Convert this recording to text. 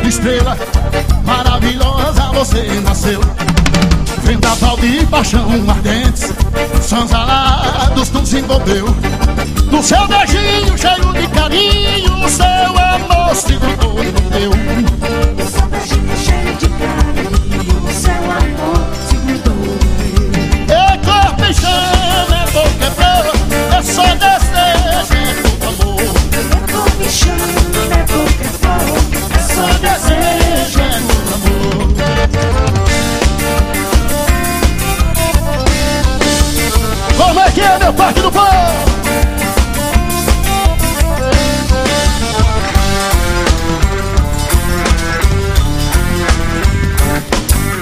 estrela maravilhosa você nasceu. Vendaval de paixão ardentes, sons alados nos envolveu. No seu beijinho cheio de carinho,